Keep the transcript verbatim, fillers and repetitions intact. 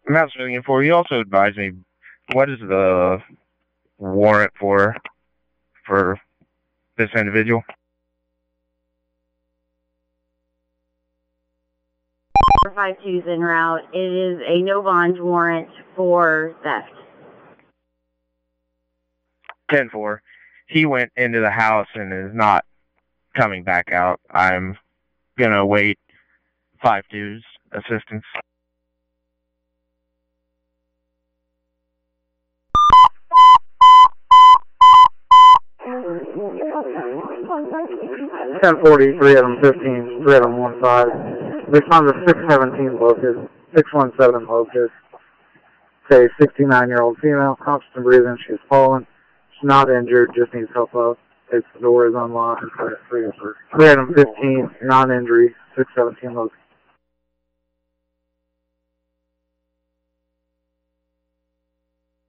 Mouse Million four, you also advised me, what is the warrant for, for this individual? four five two is en route. It is a no bond warrant for theft. ten four, he went into the house and is not coming back out. I'm gonna await five two's assistance. ten forty, three Adam fifteen, three Adam one five. Respond to six seventeen locus, six one seven locus. Say sixty-nine-year-old female, conscious and breathing. She's fallen. She's not injured, just needs help out. It's, the door is unlocked. three Adam fifteen, non-injury, six seventeen locus.